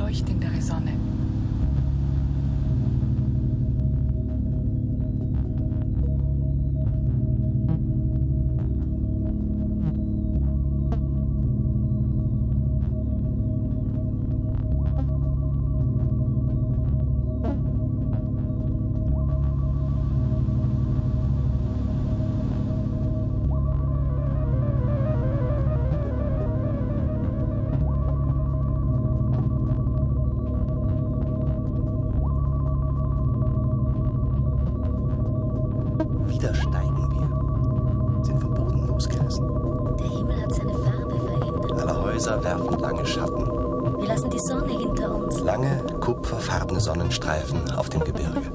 leuchtendere Sonne. Wieder steigen wir, sind vom Boden losgerissen. Der Himmel hat seine Farbe verändert. Alle Häuser werfen lange Schatten. Wir lassen die Sonne hinter uns. Lange, kupferfarbene Sonnenstreifen auf dem Gebirge.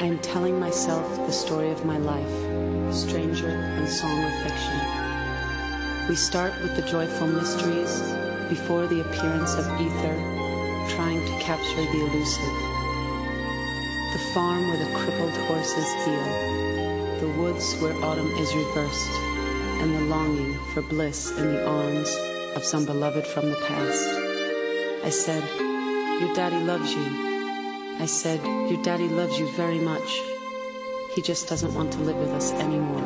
I am telling myself the story of my life, stranger and song of fiction. We start with the joyful mysteries before the appearance of ether, trying to capture the elusive. The farm where the crippled horses heal, the woods where autumn is reversed, and the longing for bliss in the arms of some beloved from the past. I said, your daddy loves you. I said, your daddy loves you very much. He just doesn't want to live with us anymore.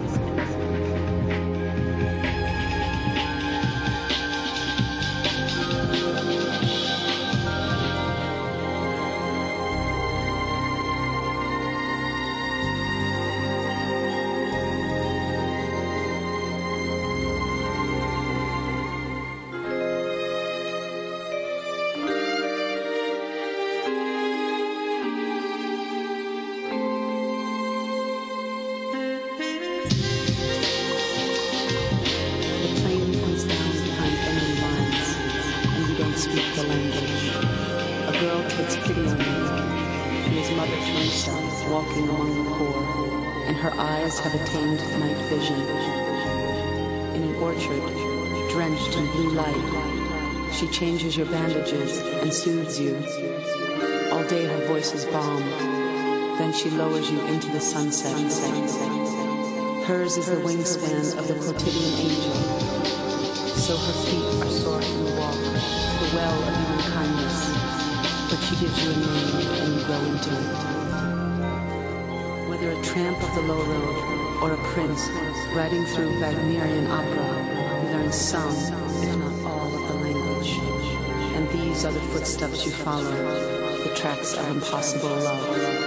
Have attained night vision. In an orchard, drenched in blue light, she changes your bandages and soothes you. All day her voice is balm, then she lowers you into the sunset. Hers is the wingspan of the quotidian angel, so her feet are sore from the walk, the well of human kindness, but she gives you a name and you grow into it. Whether a tramp of the low road or a prince riding through Wagnerian opera, you learn some, if not all, of the language. And these are the footsteps you follow, the tracks of impossible love.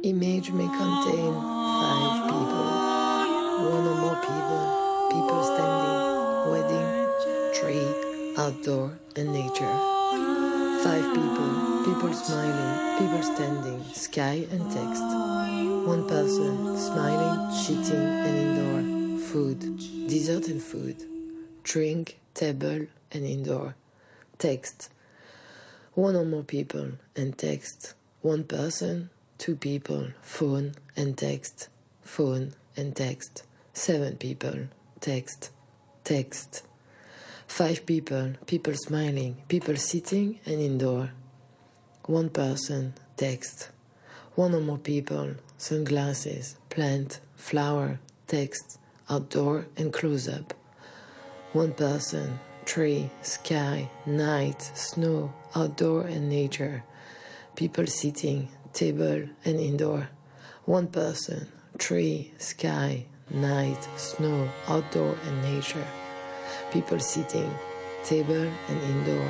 Image may contain 5 people, one or more people standing, wedding, tree, outdoor, and nature. 5 people smiling, people standing, sky and text. 1 person smiling, sitting, and indoor, food, dessert and food, drink, table, and indoor, text. 1 or more people and text. 1 person, 2 people, phone and text, phone and text. 7 people, text, text. 5 people smiling, people sitting and indoor. 1 person, text. 1 or more people, sunglasses, plant, flower, text, outdoor and close-up. 1 person, tree, sky, night, snow, outdoor and nature. People sitting, table and indoor. 1 person, tree, sky, night, snow, outdoor and nature. People sitting, table and indoor.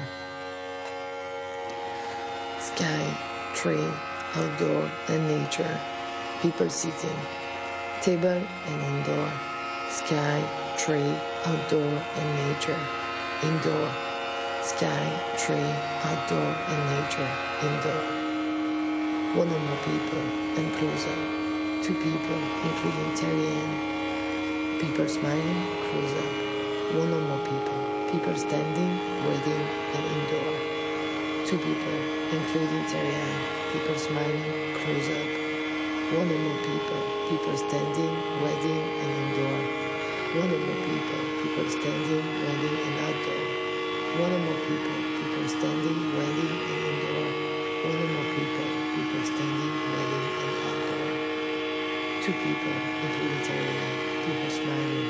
Sky, tree, outdoor and nature. People sitting, table and indoor. Sky, tree, outdoor and nature. Indoor. Sky, tree, outdoor and nature. Indoor. 1 or more people and closer. 2 people, including Terrian. People smiling, closer. 1 or more people standing, waiting, and indoor. 2 people, including Terrian. People smiling, close up. 1 or more people standing, waiting, and indoor. 1 or more people standing, waiting, and outdoor. 1 or more people standing, waiting, and indoor. 1 or more people standing, waiting, and outdoor. 2 people, including Terrian. People smiling.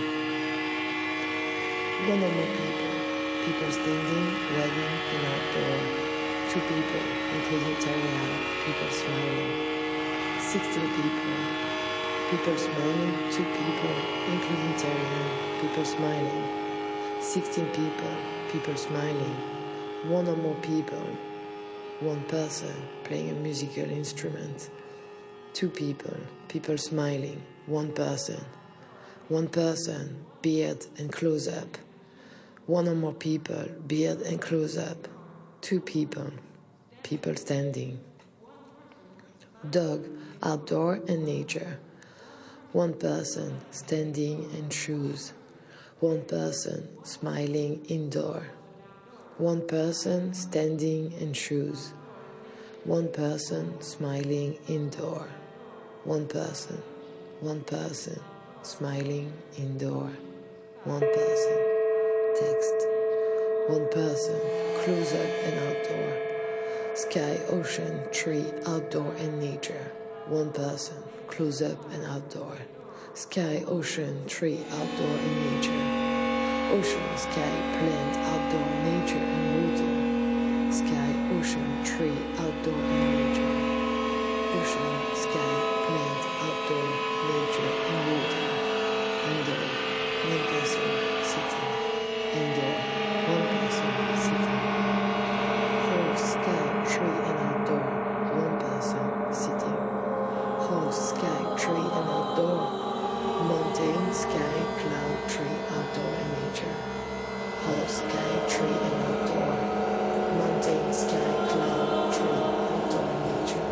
1 or more people standing, waiting, and outdoor. 2 people, including Terrian, people smiling. 16 people smiling. 2 people, including Terrian, people smiling. 16 people smiling. 1 or more people. 1 person playing a musical instrument. 2 people smiling. 1 person. 1 person, beard and close up. 1 or more people, beard and close up. 2 people standing. Dog, outdoor and nature. 1 person standing and shoes. 1 person smiling indoor. 1 person standing and shoes. 1 person smiling indoor. 1 person smiling indoor. 1 person, text. 1 person, close up and outdoor. Sky, ocean, tree, outdoor and nature. 1 person, close up and outdoor. Sky, ocean, tree, outdoor and nature. Ocean, sky, plant, outdoor, nature and water. Sky, ocean, tree, outdoor and nature. Ocean, sky, plant, outdoor, nature and water. Indoor, 1 person sitting. Indoor, 1 person sitting. Horse, sky, tree and outdoor, 1 person sitting. Horse, sky, tree and outdoor. Mountain, sky, cloud, tree, outdoor and nature. Horse, sky, tree and outdoor. Mountain, sky, cloud, tree, outdoor and nature.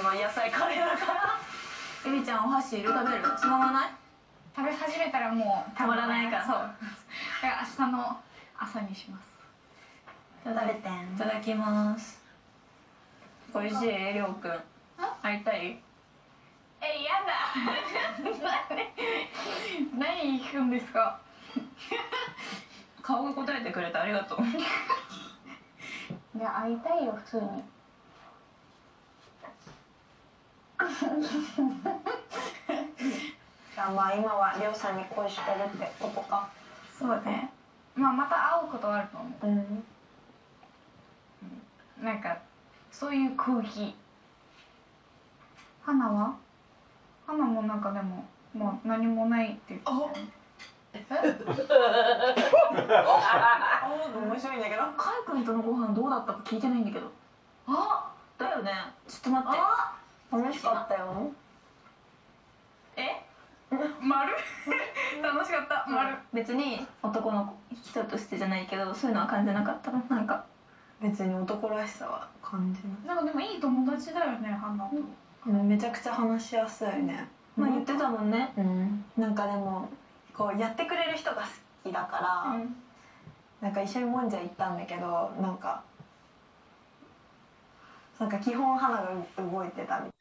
の野菜カレーだから。エリちゃんお箸いる？食べる？つままない？ 食べ始めたらもうたまらないから。 そうだから明日の朝にします。 食べて。いただきます。おいしい？りょうくん会いたい？ やだ何聞くんですか？ 顔が答えてくれてありがとう。 いや会いたいよ普通に。 まあ今はりょうさんに恋してるってことか。 そうね。まあまた会うことはあると思う。なんかそういう空気。花は？花もなんかでももう何もないって言ってた。 面白いんだけど。カイ君とのご飯どうだったか聞いてないんだけど。だよね。ちょっと待って。楽しかったよ。 丸楽しかった。丸。 別に男の人としてじゃないけど、そういうのは感じなかったの。なんか別に男らしさは感じない。 なんかでもいい友達だよね、花と。 めちゃくちゃ話しやすいね。まあ言ってたもんね。なんかでもこうやってくれる人が好きだから、なんか一緒にもんじゃ行ったんだけど、なんか基本花が動いてたみたい。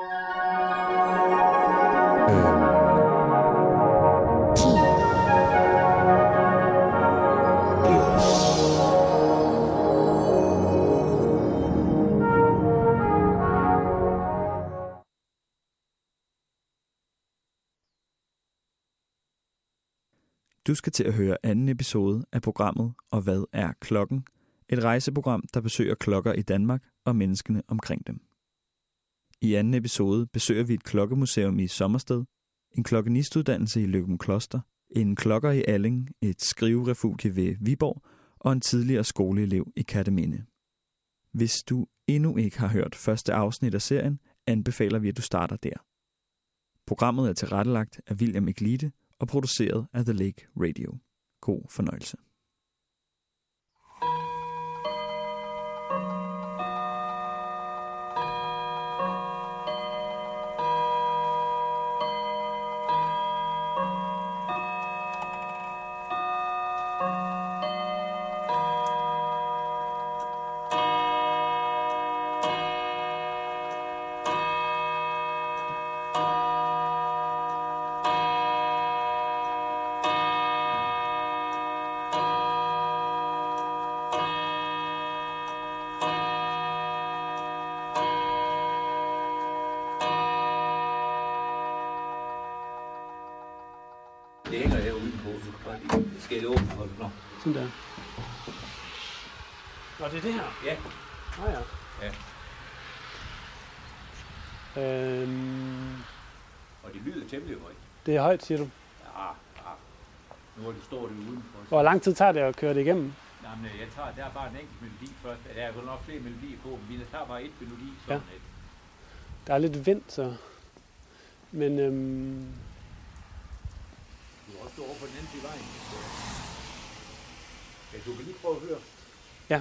Du skal til at høre anden episode af programmet Og hvad er klokken? Et rejseprogram, der besøger klokker i Danmark og menneskene omkring dem. I anden episode besøger vi et klokkemuseum i Sommersted, en klokkenistuddannelse i Løgumkloster, en klokker i Alling, et skriverefugie ved Viborg og en tidligere skoleelev i Kerteminde. Hvis du endnu ikke har hørt første afsnit af serien, anbefaler vi, at du starter der. Programmet er tilrettelagt af William Eglite og produceret af The Lake Radio. God fornøjelse. Det hænger her udenpå, så skal jeg åbne for det nå. Sådan der. Nå, det er det her? Ja. Ja. Og det lyder temmelig højt. Det er højt, siger du? Ja. Nu er det står det udenfor. Hvor lang tid tager det at køre det igennem? Jamen, der er bare en enkelt melodi først. Der er jo nok flere melodier på, men vi tager bare et melodi. Sådan et. Der er lidt vind, så... Men du kan også stå over på den anden side vejen. Ja, du kan lige prøve at høre. Ja.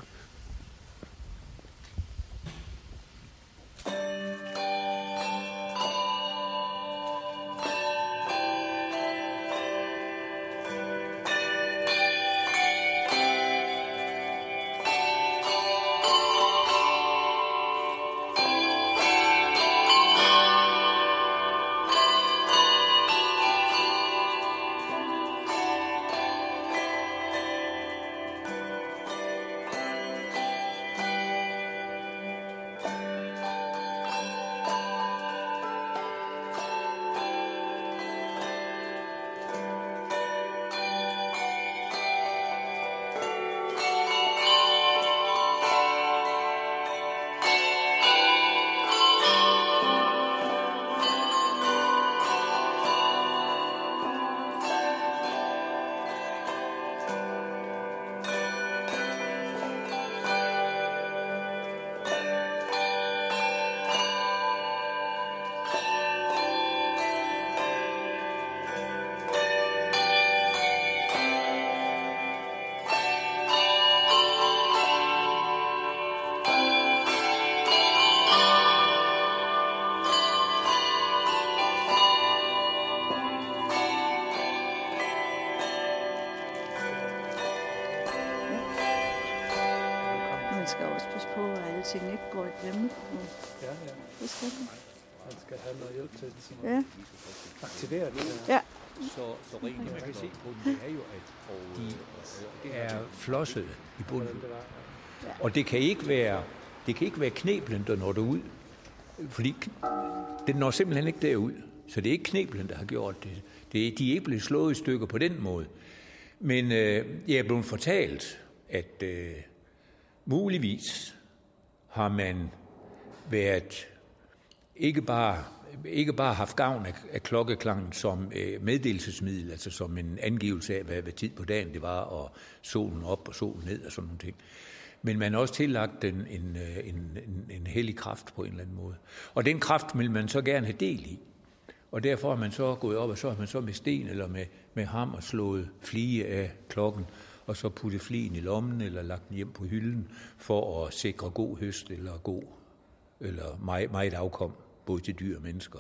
skal også passe på, at alting ikke går i glemme. Ja. Det skal man. Man skal have noget hjælp til det. Ja. Aktivere det. Ja. Så rent man kan se på det er jo, at de er flossede i bunden. Og det kan ikke være kneblen, der når derud. Fordi den når simpelthen ikke derud. Så det er ikke kneblen, der har gjort det. De er ikke blevet slået i stykker på den måde. Men jeg er blevet fortalt, at muligvis har man været ikke bare haft gavn af klokkeklangen som meddelelsesmiddel, altså som en angivelse af, hvad tid på dagen det var, og solen op og solen ned og sådan nogle ting. Men man har også tillagt den en hellig kraft på en eller anden måde. Og den kraft vil man så gerne have del i. Og derfor har man så gået op, og så har man så med sten eller med hammer slået flige af klokken, og så puttet flien i lommen eller lagt den hjem på hylden for at sikre god høst eller meget afkom, både til dyr og mennesker.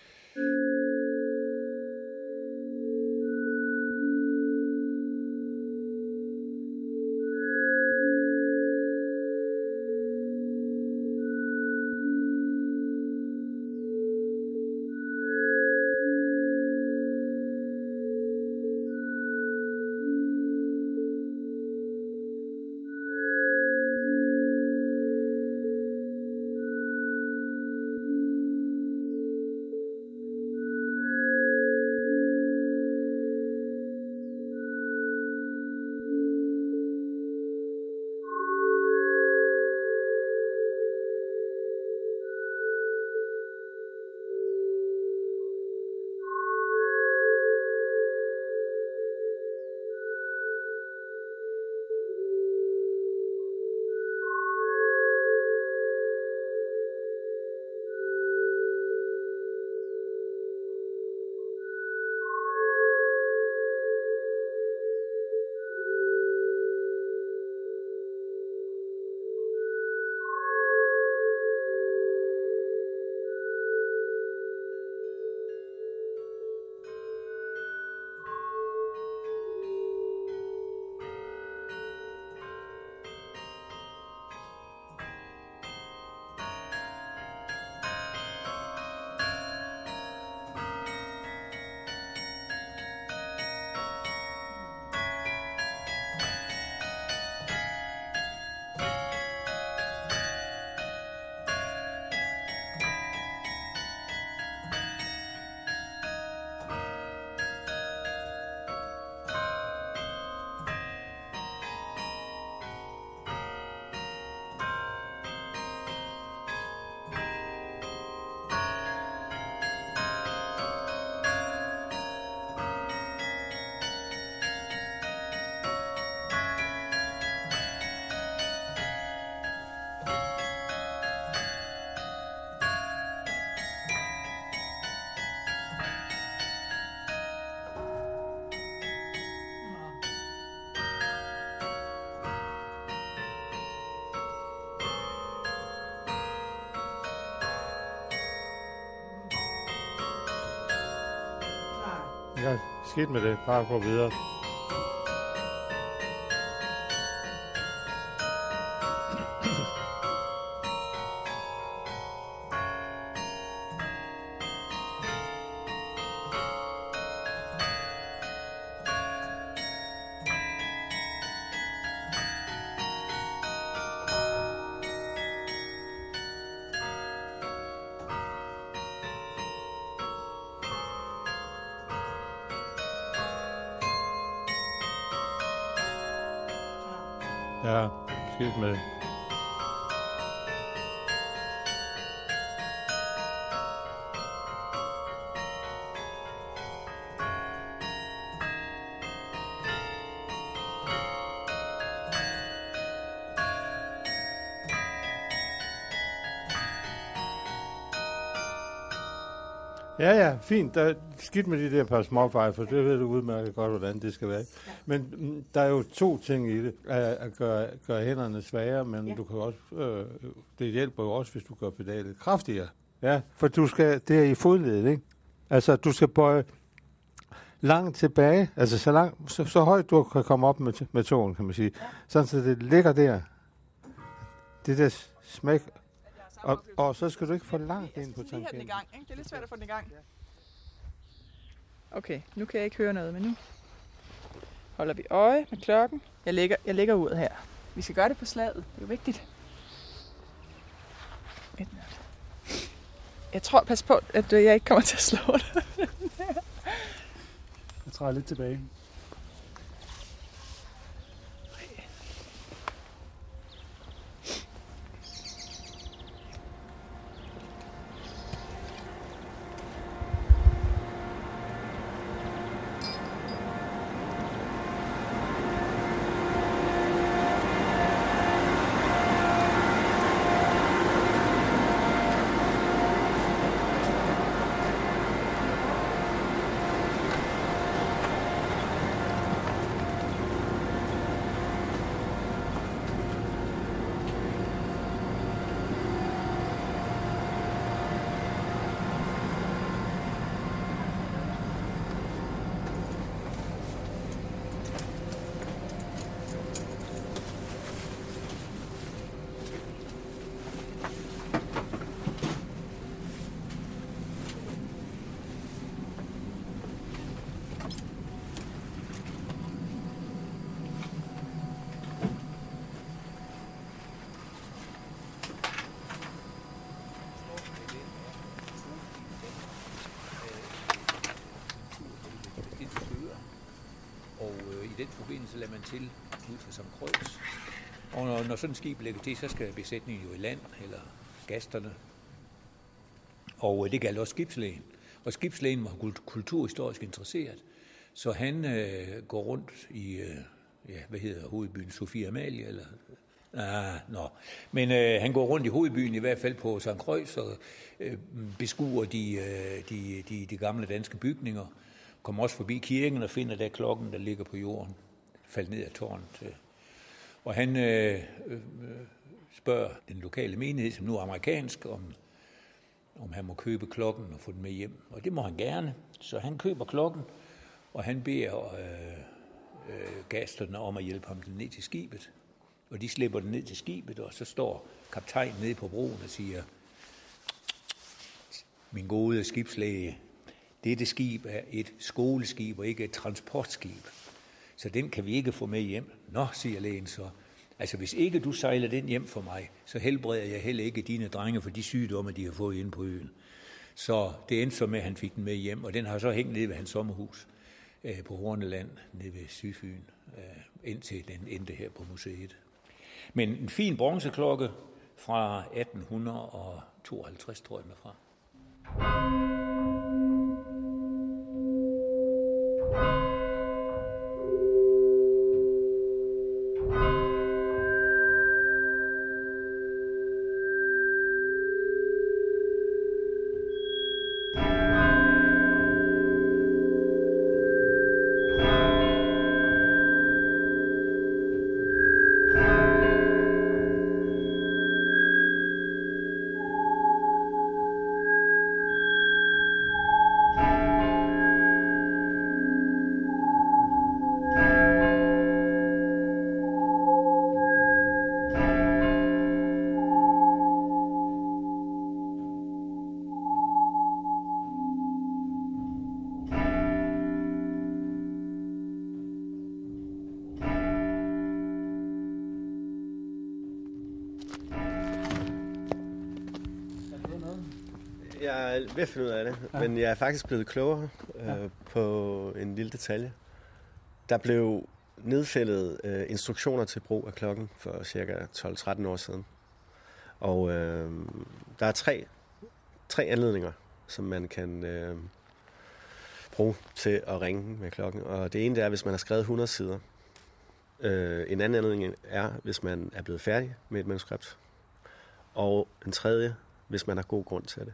Ja, skidt med det. Bare gå videre. Ja, skidt med det. Ja, fint. Der er skidt med de der par småfejl, for det ved du udmærket godt, hvordan det skal være. Men der er jo to ting i det. At gøre hænderne svagere, men du kan også, det hjælper jo også, hvis du gør pedalet kraftigere. Ja, for du skal, det er i fodledet, ikke? Altså, du skal bøje langt tilbage, altså så højt du kan komme op med tåen, kan man sige. Sådan, så det ligger der. Det der smæk. Og så skal du ikke for langt ind på tangenten. Jeg skal lige have den i gang, ikke? Det er lidt svært at få den i gang. Okay, nu kan jeg ikke høre noget, men nu holder vi øje med klokken. Jeg lægger uret her. Vi skal gøre det på slaget. Det er jo vigtigt. Jeg tror, pas på, at jeg ikke kommer til at slå dig. Jeg træder lidt tilbage. I den forbindelse lader man til ud for Sankt Croix. Og når sådan et skib lægger til, så skal besætningen jo i land, eller gasterne. Og det galt også skibslægen. Og skibslægen var kulturhistorisk interesseret, så han går rundt i, hvad hedder hovedbyen, Sofia Amalie, eller... Men han går rundt i hovedbyen, i hvert fald på Sankt Croix, og beskuer de gamle danske bygninger. Kommer også forbi kirken og finder der klokken, der ligger på jorden, faldt ned af tårnet. Og han spørger den lokale menighed, som nu er amerikansk, om han må købe klokken og få den med hjem. Og det må han gerne, så han køber klokken, og han beder gasterne om at hjælpe ham ned til skibet. Og de slipper den ned til skibet, og så står kaptajnen nede på broen og siger, min gode skibslæge, dette skib er et skoleskib og ikke et transportskib. Så den kan vi ikke få med hjem. Nå, siger lægen så. Altså, hvis ikke du sejler den hjem for mig, så helbreder jeg heller ikke dine drenge for de sygdomme, de har fået inde på øen. Så det endte så med, at han fik den med hjem, og den har så hængt nede ved hans sommerhus på Horneland, nede ved Sydfyn, indtil den endte her på museet. Men en fin bronzeklokke fra 1852, tror jeg den er fra. Jeg er ved at finde ud af det, men jeg er faktisk blevet klogere på en lille detalje. Der blev nedfældet instruktioner til brug af klokken for cirka 12-13 år siden. Og der er tre anledninger, som man kan bruge til at ringe med klokken. Og det ene det er, hvis man har skrevet 100 sider. En anden anledning er, hvis man er blevet færdig med et manuskript. Og en tredje, hvis man har god grund til det.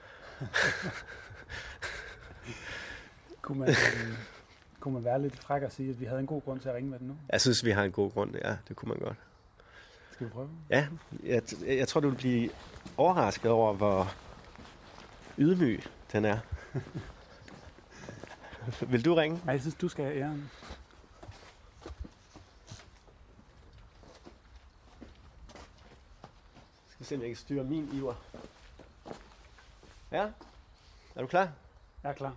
Kunne man være lidt fræk og sige, at vi havde en god grund til at ringe med den nu? Jeg synes, vi har en god grund. Ja, det kunne man godt. Skal vi prøve? Ja, jeg tror, du vil blive overrasket over, hvor ydmyg den er. Vil du ringe? Nej, jeg synes, du skal have æren. skal se, om jeg kan styre min iver. Ja? Er du klar? Jeg er klar.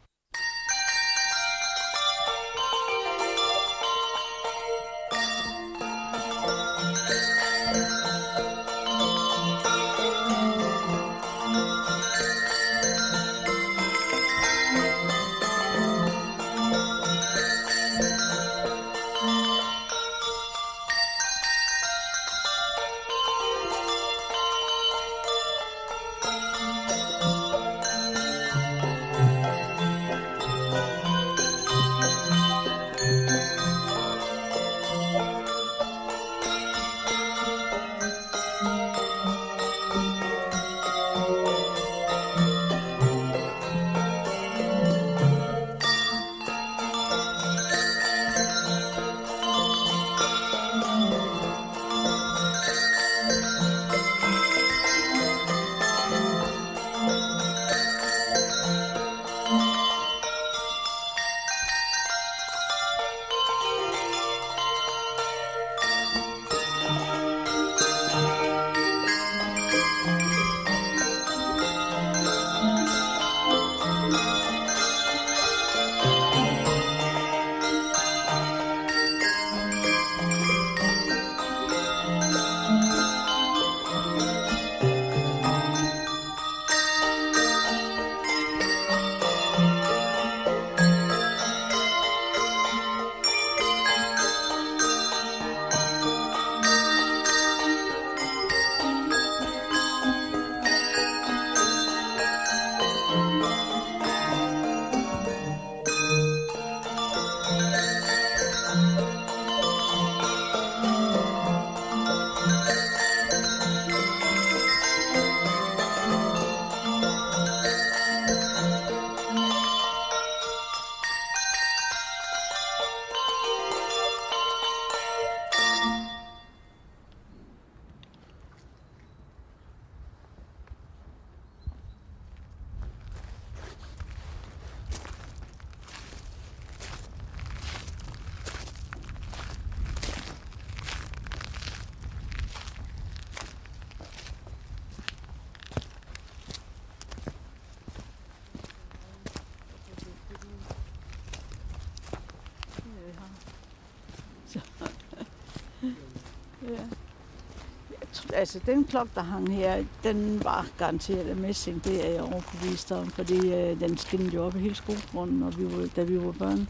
Altså, den klokke, der hang her, den var garanteret af messing, det er jeg overbevist om, fordi den skinnede jo op i hele skolegrunden, da vi var børn.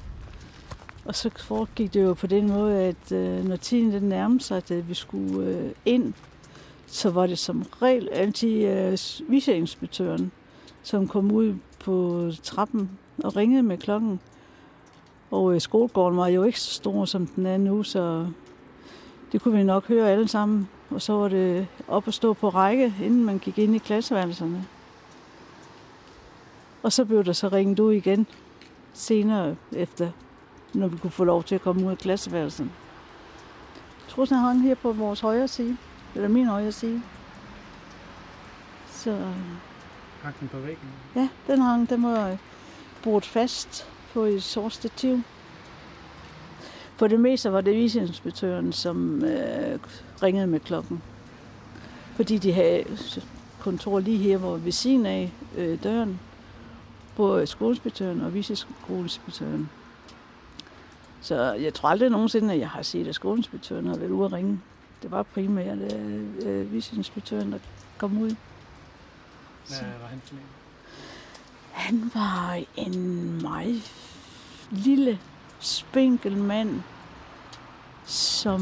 Og så foregik det jo på den måde, at når tiden den nærmede sig, at vi skulle ind, så var det som regel altid viceinspektøren, som kom ud på trappen og ringede med klokken. Og skolegården var jo ikke så stor, som den er nu, så det kunne vi nok høre alle sammen. Og så var det op at stå på række, inden man gik ind i klasseværelserne. Og så blev der så ringet ud igen senere efter, når vi kunne få lov til at komme ud af klasseværelsen. Jeg tror, den hang her på vores højre side, eller min højre side. Så hang den på væggen? Ja, den var boret fast på et sort stativ. For det meste var det viceinspektøren, som ringede med klokken. Fordi de havde kontor lige her, hvor ved siden af døren, både skoleinspektøren og viceskoleinspektøren. Så jeg tror aldrig nogensinde, at jeg har set, at skoleinspektøren har været ude at ringe. Det var primært viceinspektøren, der kom ud. Hvad var han for en? Han var en meget lille, spinkel mand, som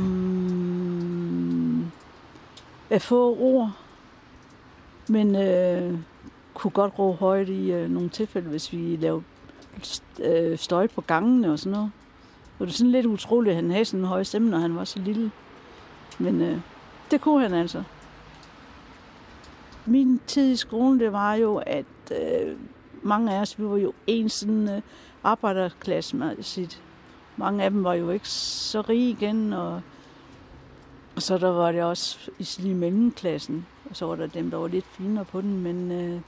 er få ord, men kunne godt råbe højt i nogle tilfælde, hvis vi lavede støj på gangene og sådan noget. Og det er sådan lidt utroligt, at han havde sådan en høj stemme, når han var så lille. Men det kunne han altså. Min tid i skolen, det var jo, at mange af os, vi var jo en sådan arbejderklassemæssigt. Mange af dem var jo ikke så rige igen, og så der var det også i mellemklassen, og så var der dem, der var lidt finere på den, men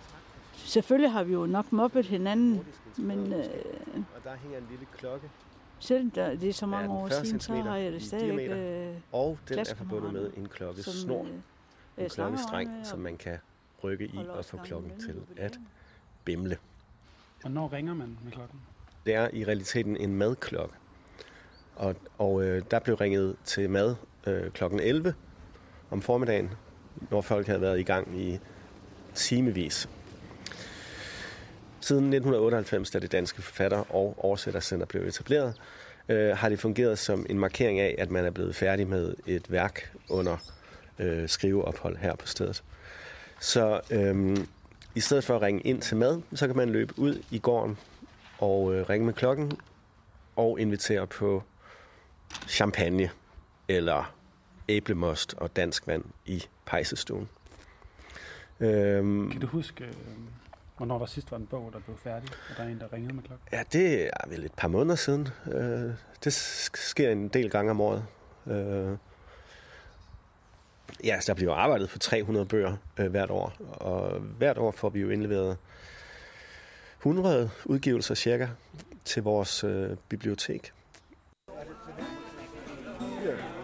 selvfølgelig har vi jo nok mobbet hinanden, men og der hænger en lille klokke Selvom det er så mange år siden, så har jeg det stadig og den er forbundet med en klokkesnor, en klokkestreng, som man kan rykke i og få klokken til at bimle. Hvornår ringer man med klokken? Det er i realiteten en madklokke. Og der blev ringet til mad klokken 11 om formiddagen, når folk havde været i gang i timevis. Siden 1998, da det danske forfatter- og oversættercenter blev etableret, har det fungeret som en markering af, at man er blevet færdig med et værk under skriveophold her på stedet. Så i stedet for at ringe ind til mad, så kan man løbe ud i gården og ringe med klokken og invitere på champagne eller æblemost og dansk vand i pejsestuen. Kan du huske, hvornår der sidst var en bog, der blev færdig, og der er en, der ringede med klokken? Ja, det er vel et par måneder siden. Det sker en del gange om året. Ja, der bliver arbejdet for 300 bøger hvert år, og hvert år får vi jo indleveret 100 udgivelser cirka til vores bibliotek.